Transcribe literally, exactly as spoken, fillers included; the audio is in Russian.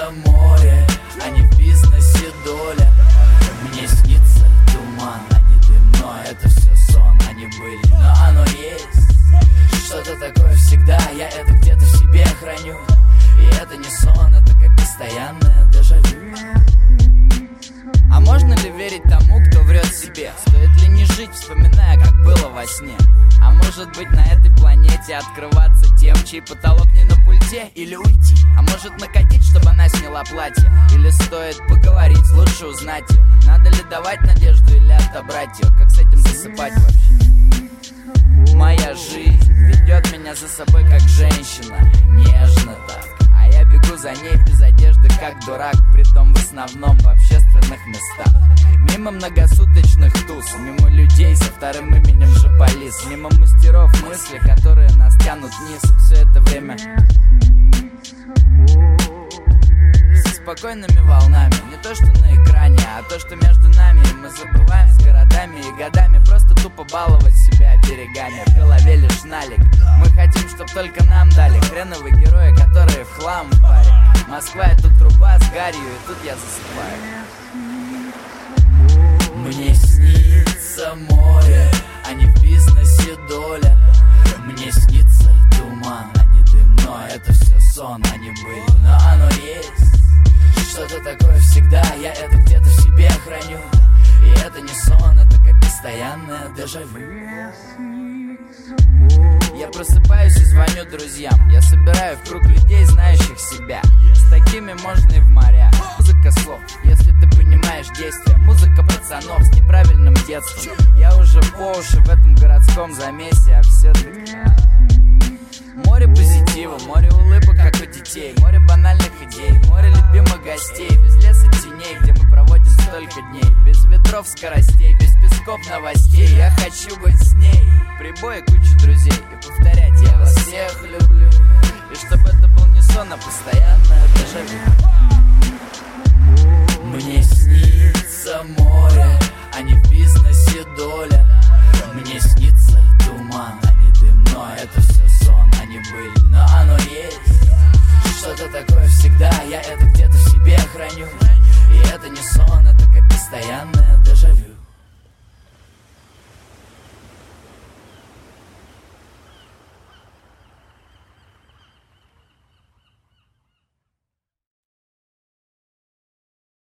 снится море, а не в бизнесе доля. Мне снится туман, а не дым, но это все сон, а не быль, но оно есть. Что-то такое всегда, я это где-то в себе храню. И это не сон, это как постоянное дежавю. А можно ли верить тому, кто врет себе? Стоит ли не жить, вспоминая, как было во сне? А может быть на этой планете открываться тем, чей потолок не на пульте? Или уйти? А может накатить, чтобы она сняла платье? Или стоит поговорить, лучше узнать ее? Надо ли давать надежду или отобрать ее? Как с этим засыпать вообще? Моя жизнь ведет меня за собой как женщина, нежно так. А я бегу за ней без одежды, как дурак, притом в основном в общественных местах. Мимо многосуточных туз, мимо людей со вторым именем жополиз, мимо мастеров мысли, которые нас тянут вниз. И все это время со спокойными волнами. Не то, что на экране, а то, что между нами. И мы забываем с городами и годами просто тупо баловать себя берегами. В голове лишь налик. Мы хотим, чтоб только нам дали хреновые герои, которые в хлам в паре. Москва — это труба с гарью, и тут я засыпаю. Мне снится море, а не в бизнесе доля. Мне снится туман, а не дым, но это все сон, а не быль, но оно есть. Что-то такое всегда, я это где-то в себе храню. И это не сон, это как постоянное дежавю. Я просыпаюсь и звоню друзьям. Я собираю в круг людей, знающих себя. С такими можно и в моря. Музыка слов, если ты понимаешь действия. Музыка пацанов с неправильным детством. Я уже по уши в этом городском замесе, а все-таки море позитива, море улыбок, как у детей. Море банальных идей, море любимых гостей. Без леса теней, где мы проводим столько дней. Без ветров скоростей, без песков новостей. Я хочу быть с ней. Прибой и куча друзей. И повторять: я вас всех люблю. И чтобы это был не сон, а постоянно